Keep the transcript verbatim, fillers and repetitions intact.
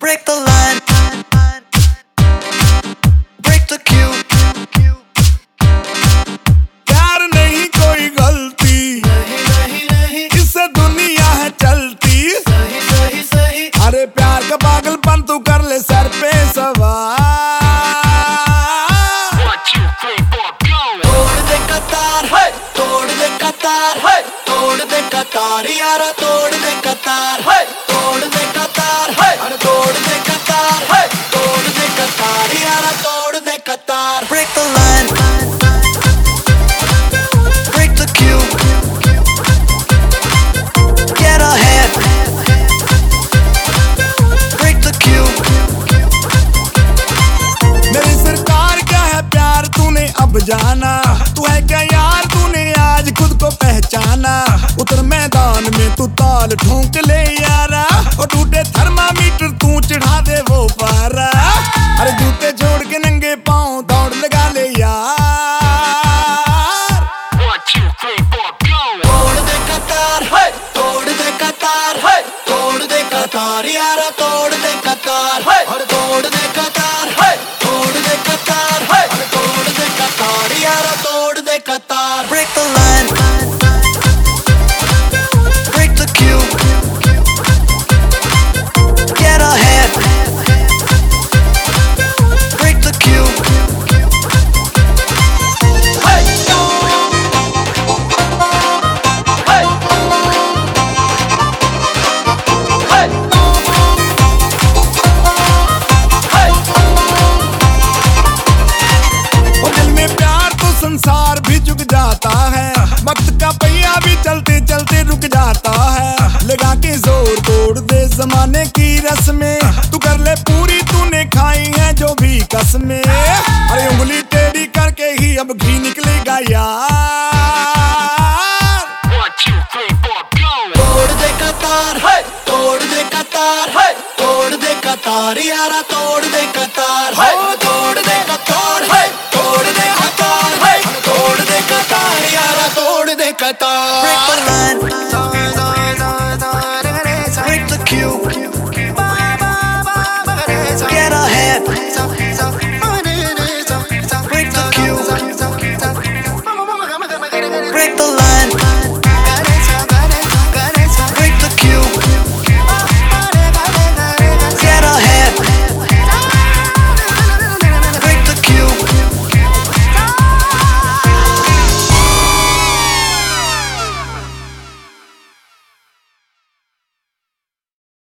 Break the line, break the cue. प्यार नहीं कोई गलती, नहीं नहीं नहीं, इससे दुनिया है चलती। सही सही सही। अरे प्यार का पागलपन तू कर ले सर पे सवार। तोड़ दे कतार, है तोड़ दे कतार, है तोड़ दे कतार यारा, तोड़ दे कतार, है तोड़ दे कतार, है अरे तोड़ दे कतार, है तोड़ दे कतार यारा, तोड़ दे कतार। Break the line, break the cue, get ahead, break the cue. मेरी सरकार क्या है प्यार तूने अब जाना, तू है क्या यार तूने आज खुद को पहचाना। उतर मैदान में तू ताल ठोंक ले यारा, और टूटे थर्मामीटर तू चढ़ा दे वो पारा। अरे जूते छोड़ के नंगे पाँव दौड़ लगा ले यार। तोड़ दे कतार, है तोड़ दे कतार, है तोड़ दे कतार यारा, तोड़ दे कतार, है और तोड़ दे कतार, है तोड़ दे कतार, है और तोड़ दे कतार यारा, तोड़ दे कतार। Break the line, break the cue, get ahead, break the cue. Hey, hey, hey, hey. और दिल में प्यार तो संसार भी झुक जाता है, वक्त का पहिया भी चलते चलते रुक जाता है। लगा के जोर तोड़ दे जमाने की रस्में, तू कर ले पूरी तूने खाई है जो भी कसमें। अरे उंगली टेढ़ी करके ही अब घी निकलेगा यार। तोड़ दे कतार, है तोड़ दे कतार, है तोड़ दे कतार यारा, तोड़ दे कतार, है तोड़ दे कतार, है तोड़ दे कतार, है तोड़ दे कतार यारा, तोड़ दे कतार। Break the line, break the cue,